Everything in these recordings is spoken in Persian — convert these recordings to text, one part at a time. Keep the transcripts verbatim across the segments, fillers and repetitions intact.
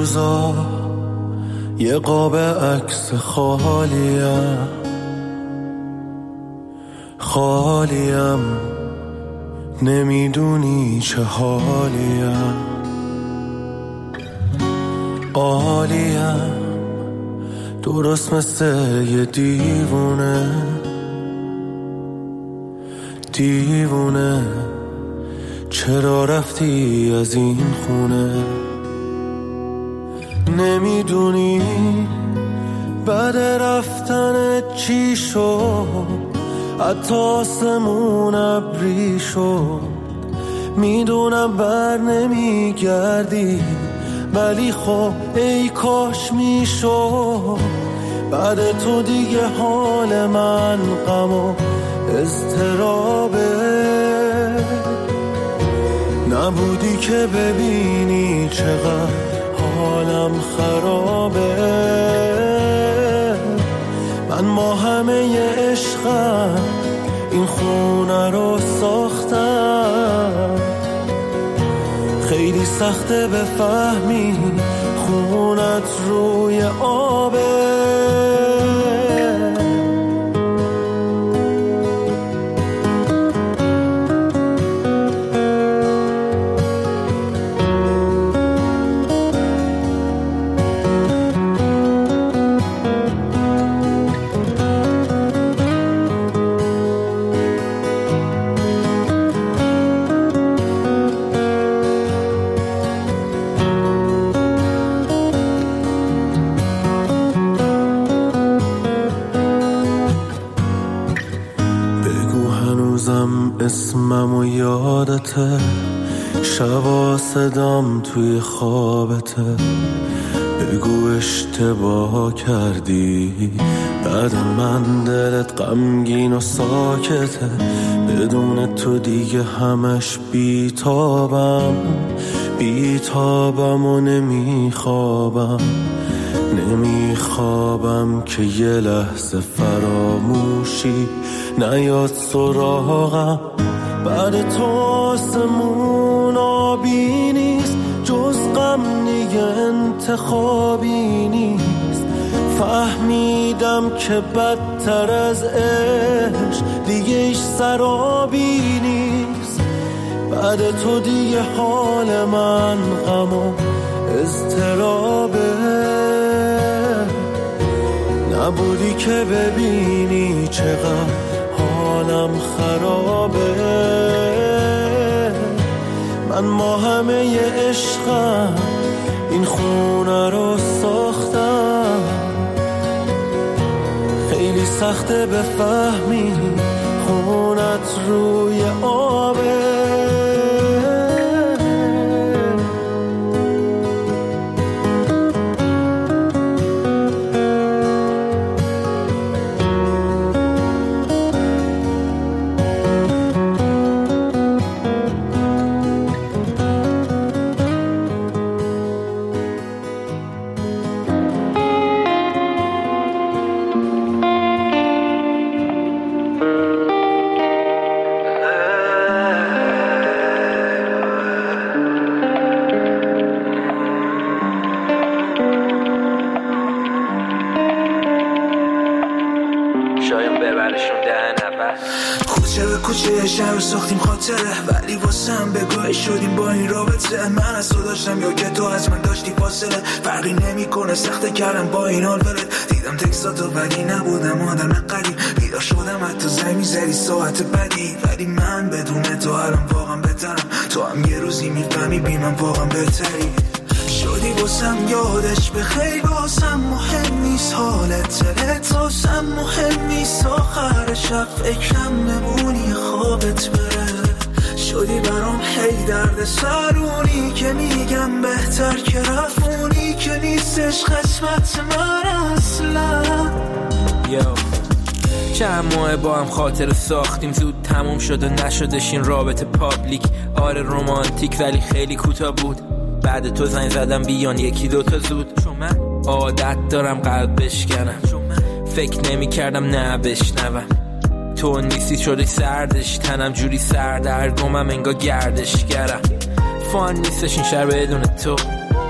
روزا یه قاب عکس خالیم خالیم نمیدونی چه حالیم عالیم درست مثل یه دیوونه دیوونه چرا رفتی از این خونه نمیدونی بعد رفتن چی شد حتی آسمون ابری شد میدونم بر نمیگردی ولی خب ای کاش میشد بعد تو دیگه حال من غم و اضطرابه نبودی که ببینی چقدر حالم خرابه من با همه عشقم این خونه رو ساختم خیلی سخته بفهمی خونت روی آبه اسمم و یادته شبا صدام توی خوابته بگو اشتباه کردی بعد من دلت غمگین و ساکته بدون تو دیگه همش بیتابم بیتابم و نمیخوابم نمیخوابم که یه لحظه فراموشی نیاد سراغم بعد تو آسمون آبی نیست جز غم دیگه انتخابی نیست فهمیدم که بدتر از عشق دیگه ایش سرابی نیست بعد تو دیگه حال من غم و اضطرابه نبودی که ببینی چقدر حالم خرابه من با همه عشقم این خونه رو ساختم خیلی سخته بفهمی خونت روی آبه کوچه شهر ساختیم خاطره ولی واسم بگاهی شدیم با این رابطه من از تو داشتم یا که تو از من داشتی فاصله فرقی نمی کنه سخته کردم با این حال برد دیدم تکساتو ولی نبودم آدم قریب بیدار شدم حتی زمین زدی ساعت بدی ولی من بدون تو الان واقعا بهترم تو هم یه روزی میفهمی بی من واقعا بهتری شدی باسم یادش به خیلی باسم مهم نیست حالت دلت باسم مهم نیست آخر شب فکرم نمونی خوابت بره شدی برام هی درد سرونی که میگم بهتر که رفونی که نیستش قسمت من اصلا یو چند ماه با هم خاطر ساختیم زود تموم شد و نشدش این رابطه پابلیک آره رومانتیک ولی خیلی کوتاه بود بعد تو زنگ زدم بیان یکی دوتا زود چون من عادت دارم قلب بشکنم فکر نمی کردم نه بشنوم تو نیستی شده سردش تنم جوری سردرگمم انگا گردش گرم فان نیستش این شهر بدون تو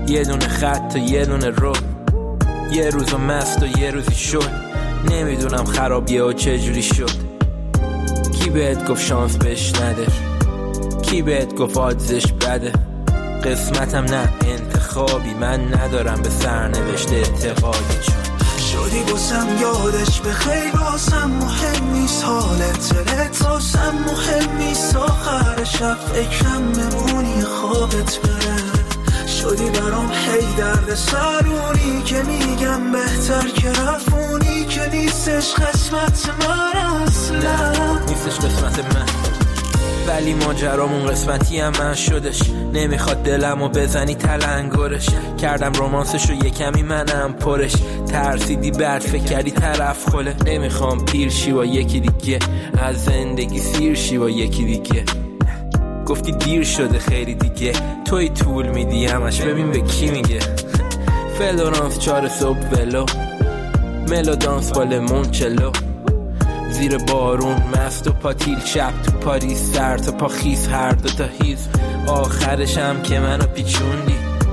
یه دونه خط و یه دونه رو، یه روزو مست و یه روزی شد. نمیدونم خرابیه و چجوری شد. کی بهت گفت شانس بهش نده؟ کی بهت گفت آدزش بده؟ قسمتم نه انتخابی، من ندارم به سرنوشت اعتقادی. چون شدی باسم یادش بخیر، باسم مهم نیست حالت دلت، باسم مهم نیست آخر شب فکرم نمونی خوابت بره. شدی برام هی درد سرونی که میگم بهتر که رفونی، که نیستش قسمت من اصلا، نیستش قسمت من. ولی ماجرامون قسمتی هم من شدش. نمیخواد دلمو بزنی تلنگرش. کردم رومانسشو یه کمی منم پرش. ترسیدی بعد فکر کردی طرف خله. نمیخوام پیر شی با یکی دیگه، از زندگی سیر شی با یکی دیگه. گفتی دیر شده خیلی دیگه، توی طول میدی همش، ببین به کی میگه. فلورانس چهار صبح ولو، ملو دانس با لمون چلو، زیر بارون مست و پاتیل، شب تو پاریس سر تا پا خیز، هر دو تا هیز. آخرشم که منو پیچوندی،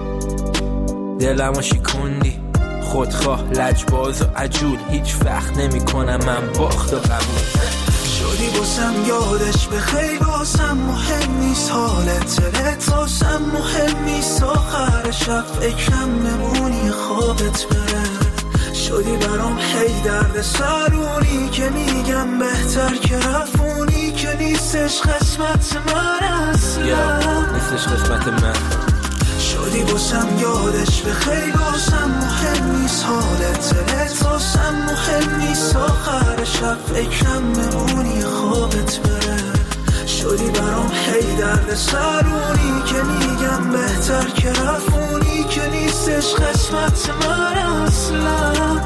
دلمو شکوندی. خودخواه لجباز و عجول، هیچ وقت نمی کنم من باخت و قبول. شدی باسم یادش بخیر، باسم مهم نیست حالت دلت، باسم مهم نیست آخر شب فکرم نمونی خوابت بره. شدی برام هی درد سرونی که میگم بهتر که رفونی، که نیستش قسمت من اصلا، نیستش قسمت من. شدی باسم یادش بخیر، باسم مهم نیست حالت دلت، باسم مهم نیست آخر شب فکرم نمونی خوابت بره. شدی برام هی درد سرونی که میگم بهتر که رفونی، که نیستش قسمت من اصلا.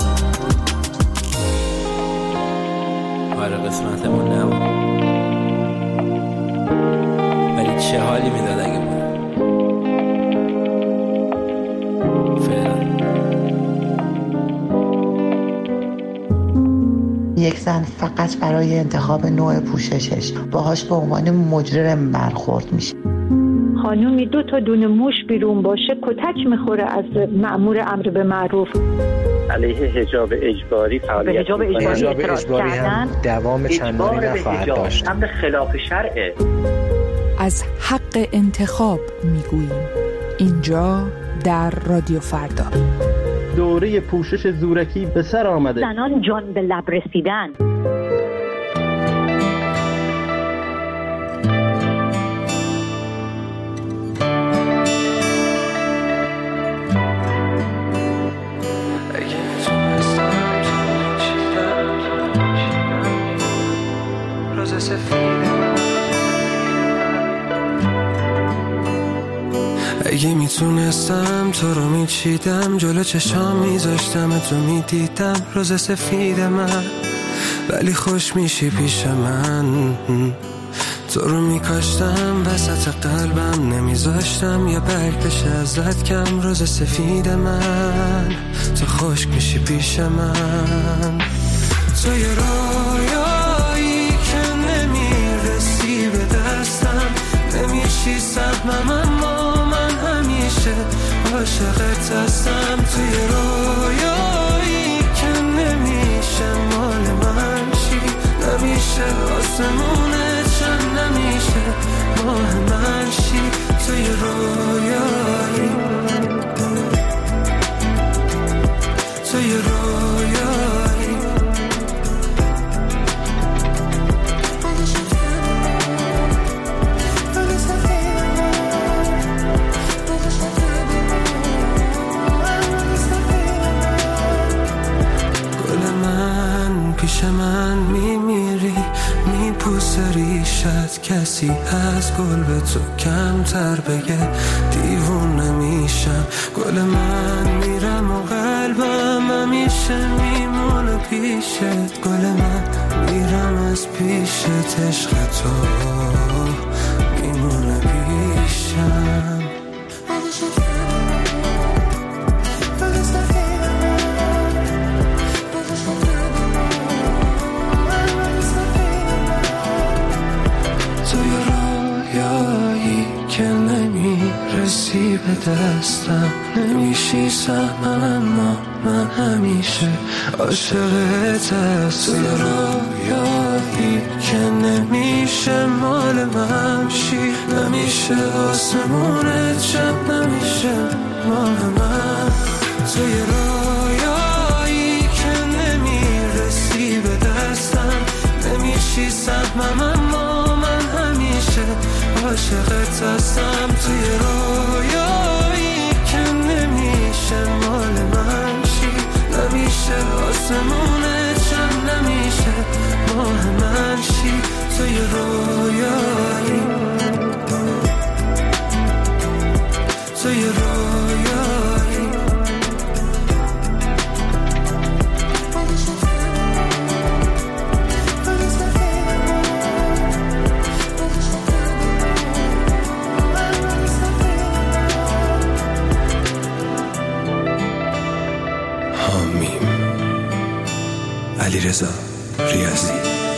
آره قسمتمون نبود، ولی چه حالی میداد اگه بود. یک زن فقط برای انتخاب نوع پوششش باهاش به عنوان مجرم برخورد میشه. خانومی دو تا دونه موش بیرون باشه کتک میخوره از مأمور امر به معروف. علیه حجاب اجباری فعالیت حجاب اجباری, حجاب اجباری هم دوام چندانی نخواهد داشت. امر خلاف شرعه. از حق انتخاب میگوییم اینجا در رادیو فردا. دوره پوشش زورکی به سر آمده. زنان جان به لب رسیدن. اگه میتونستم تو رو میچیدم، جلو چشام میذاشتم تو میدیدم روز سفید من، ولی خوش میشی پیش من. تو رو میکاشتم وسط قلبم، نمیذاشتم یا برگش ازت کم. روز سفید من تو خشک میشی پیش من. تو یه رویایی که نمیرسی به دستم، نمیشی سهمم اما من همیشه عاشقت هستم. توی رویایی که نمیشه مال من چی، نمیشه آسمونه چند، نمیشه ماه من چی. توی رویایی توی رویایی پیش من میمیری، میپوسه ریشت. کسی از گل به تو کمتر بگه دیوونه میشم. گل من میرم و قلبم همیشه میمونه پیشت. گل من میرم از پیشت، عشق تو میمونه پیشم. به دستم، نمیشی سهمم اما من همیشه عاشقت هستم. توی رویایی که نمیشه مال من شی، نمیشه آسمونت شب، نمیشه مال من. توی رویایی که نمیرسی به دستم، نمیشی سهمم اما من همیشه عاشقت هستم. توی رویایی که نمیشه مال من شی، نمیشه آسمونت شب، نمیشه ماه من شی. توی رویایی، توی رویایی علیرضا ریاضی.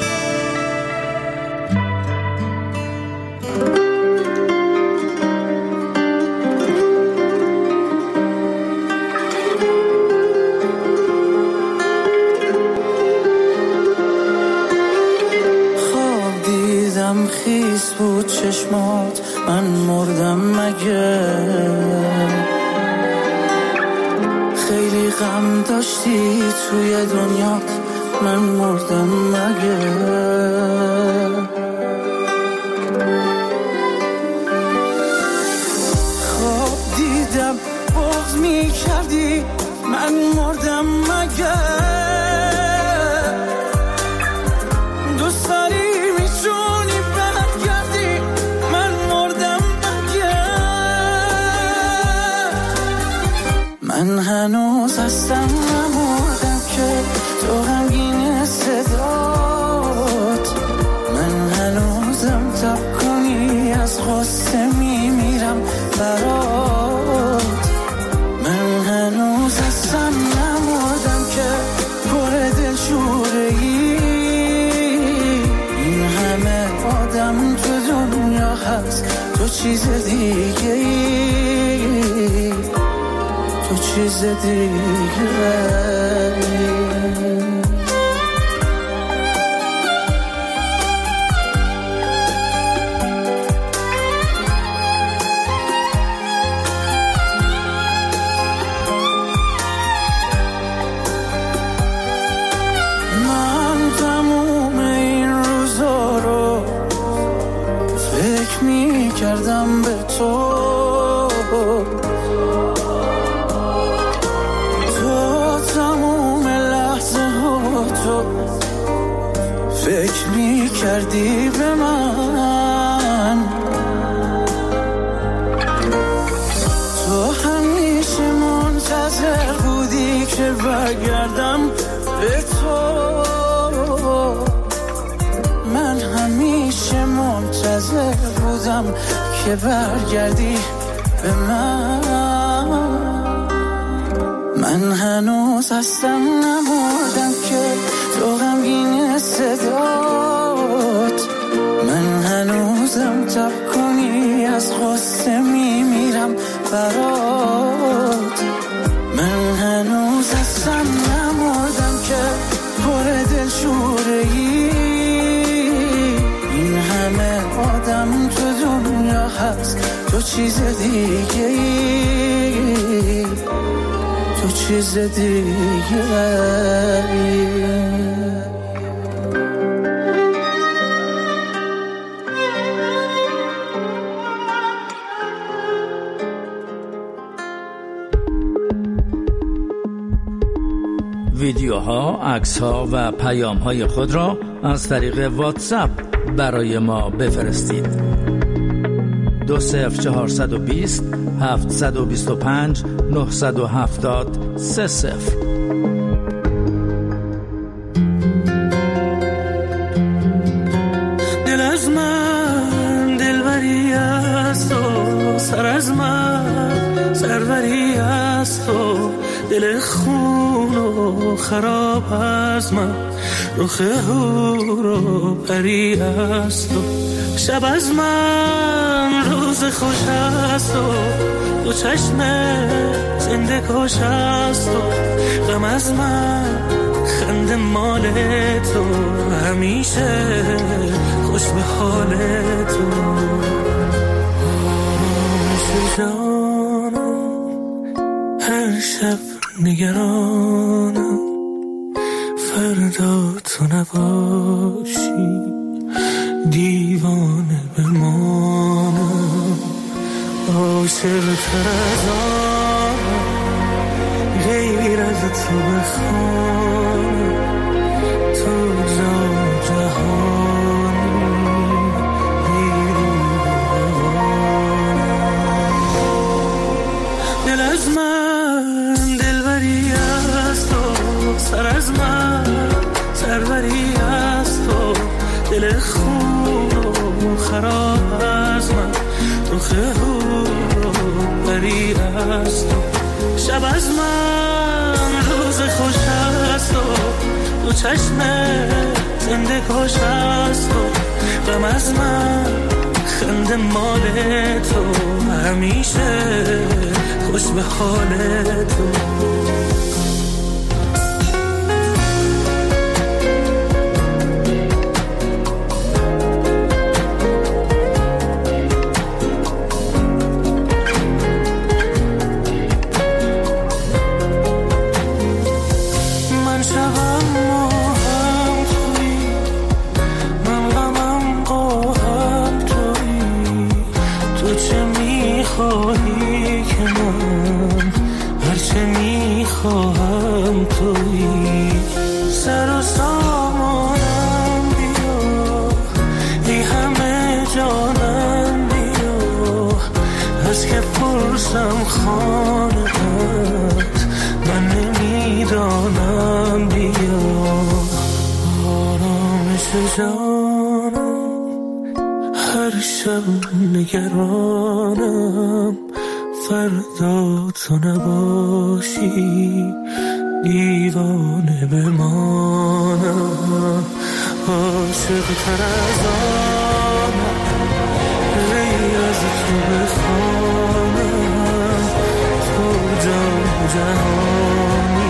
خواب دیدم خیس بود چشمات، من مردم مگه؟ خیلی غم داشتی توی دنیا، من مردم مگه؟ خواب دیدم بغض می کردی، من مردم مگه؟ دوست داری میتونی برگردی، من مردم مگه؟ من هنوز هستم نمردم که تو غمگین صدات، من هنوزم تب کنی از غصه میمیرم برات. من هنوز هستم نمردم که پر دلشوره ای، این همه آدم تو دنیا هست تو چیز دیگه ای، تو چیز دیگه ای. کردم به تو، تو تموم لحظه ها تو فکر می کردی به من، تو همیشه منتظر بودی که برگردم به تو، من همیشه منتظر بودم که برگردی به من. من هنوز هستم نمردم که تو غمگین صدات، من هنوزم تب کنی از غصه میمیرم برات. من هنوز هستم نمردم که پر دلشوره ای، این همه آدم تو دنیا هست تو چیز دیگه ای، تو چیز دیگه ای. ویدیوها، عکس‌ها و پیام‌های خود را از طریق واتساپ برای ما بفرستید. دو صفر چهارصد و بیست هفتصد و بیست و پنج نهصد و هفتاد سه صفر. دل از من دلبری است و سر از من سروری است و دل خون و خراب از من، رخ هور و پری از تو. شب از من روز خوش است و دو چشم زنده کش است و غم از من خنده مال تو، همیشه خوش به حال تو. آرامش جانم هر شب نگرانم، فردا تو نباشی دیوانه بمانم. عاشق تر از آنم غیر از تو بخوانم، تو جا جهانی بیرون بوانم. دل از من دلبری از تو، سر از من سروری از تو. دل خون و خراب از من، رخ هور و پری از تو. شب از من روز خوش است و دو چشم زنده کش است و غم از من خنده مال تو، همیشه خوش به حال تو. خواهم تویی سر و سامانم بیا، ای همه جانم بیا. از که پرسم خانه‌ات من نمیدانم بیا. آرامش جانم هر شب نگرانم، فردا تو نباشی دیوانه بمانم. عاشق تر از آنم غیر از تو بخوانم، تو جان جهانی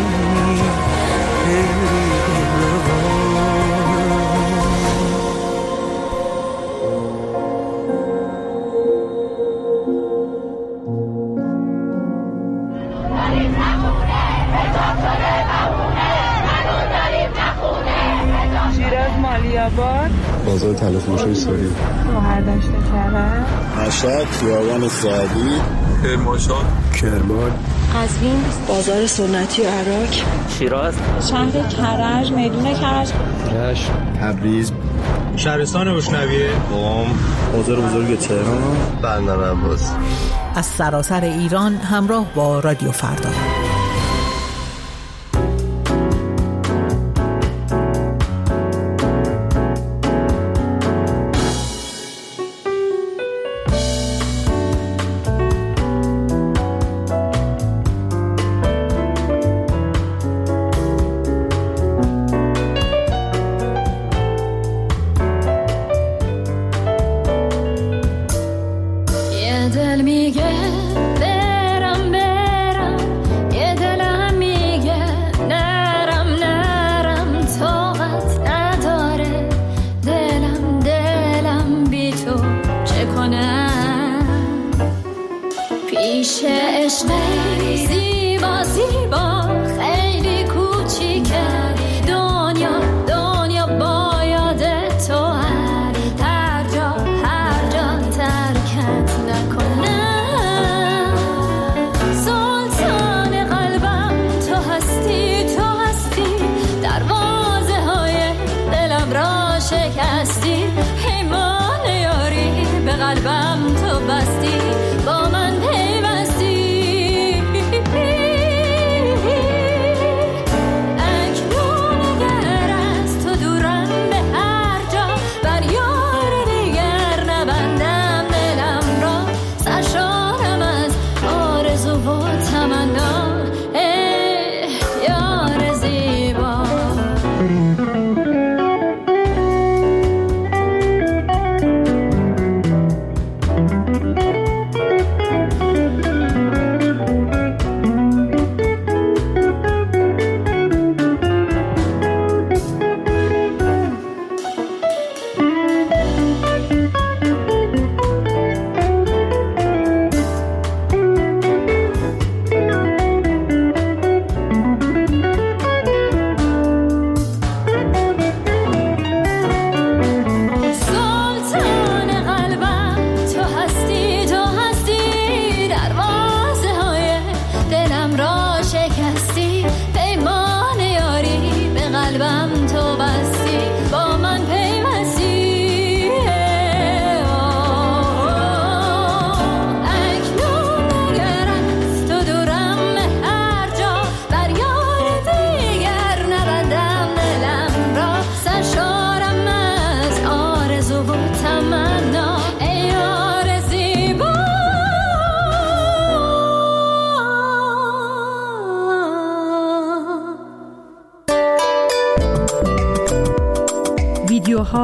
غیری آباد، بازار طلا فروشی سوری، بهرداشت کرد، مشهد، خیابان سعدی، کرمانشاه، کرمان، قزوین، بازار سنتی و عراق، شیراز، شهر کرج، میدون کرج، رشت، تبریز، شهرستان روشنویه، قم، بازار بزرگ تهران، بندر عباس. از سراسر ایران همراه با رادیو فردا. تمنا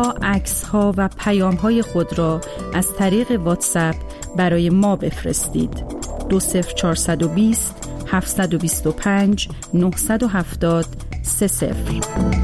ها، عکس ها و پیام های خود را از طریق واتساپ برای ما بفرستید. دو صفر چهارصد و بیست هفتصد و بیست و پنج نهصد و هفتاد سه صفر.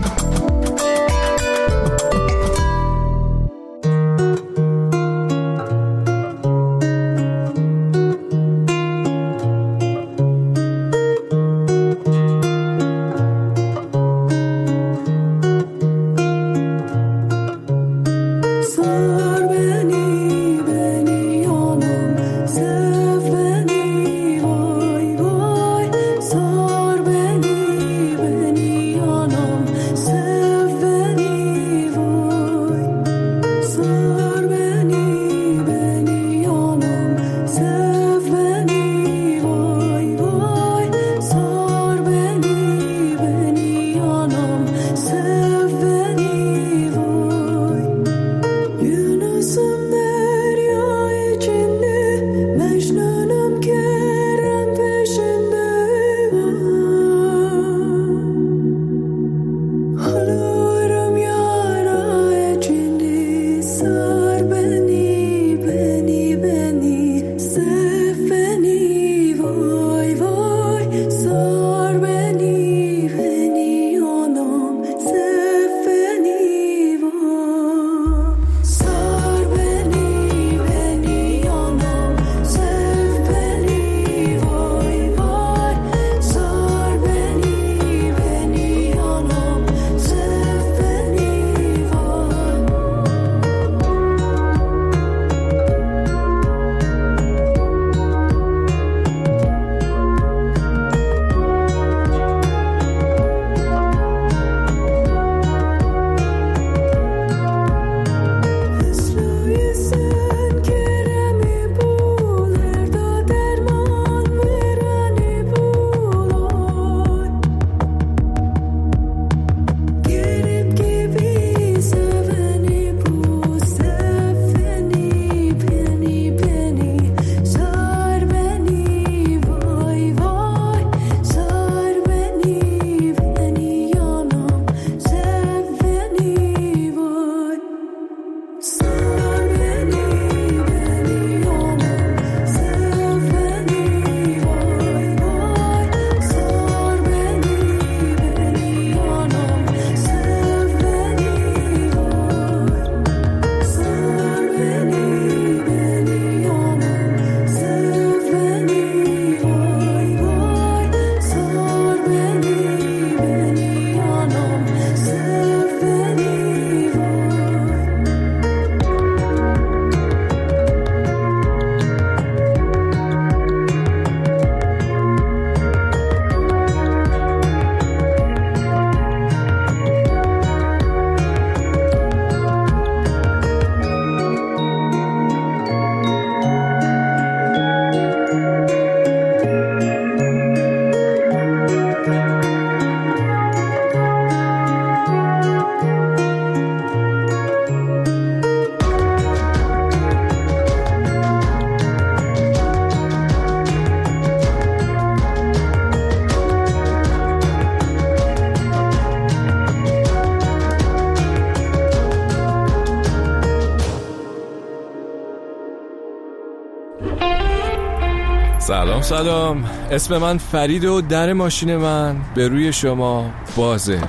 سلام سلام، اسم من فرید و در ماشین من به روی شما بازه.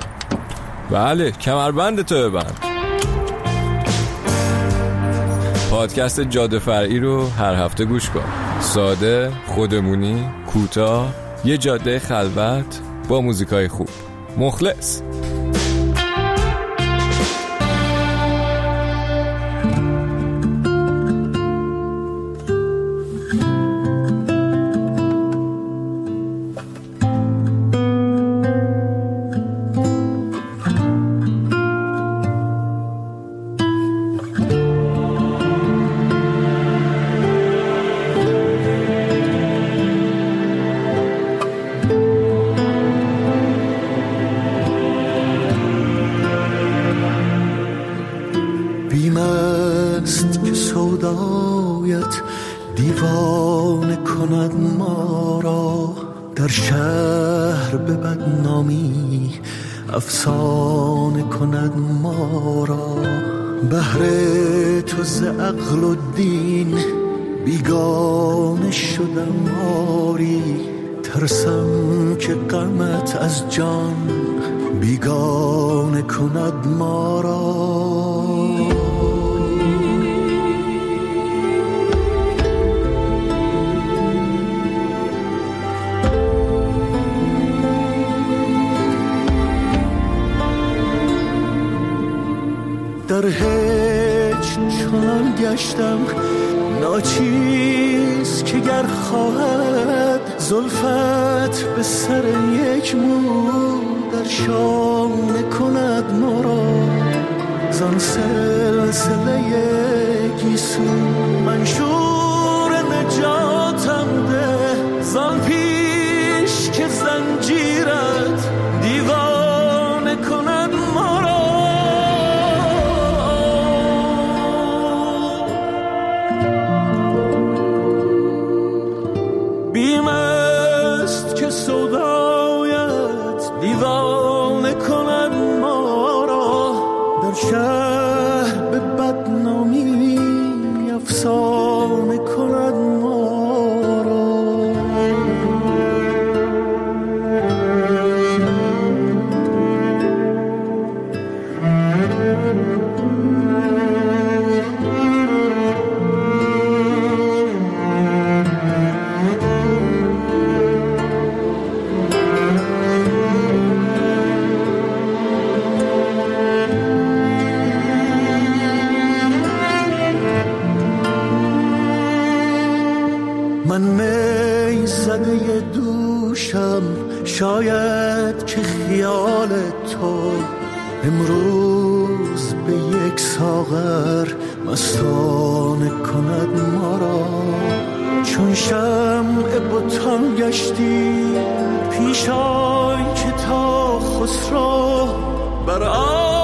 بله، کمربند تو ببند. پادکست جاده فرعی رو هر هفته گوش کن. ساده، خودمونی، کوتاه، یه جاده خلوت با موزیکای خوب. مخلص. بیمست که سودایت دیوانه کند ما را، در شهر به بدنامی افسانه کند ما را. بهر تو ز عقل و دین بیگانه شدم آری، ترسم که غمت از جان بیگانه کند ما را. در هیچ چنان گشتم ناچیز که گر خواهد زلفت به سر یک مو در شانه کند ما را. زان سلسله گیسو منشور نجاتم ده، زان پیش که زنجیرت دیوانه کند ما را. بیم است که سودایت دیوانه کند ما را، در شهر به بدنامی افسانه کند ما را. من می زده دوشم، شاید که خیال تو امروز به یک ساغر مستانه کند ما را. چون شمع بتان گشتی پیش آی که تا خسرو بر آن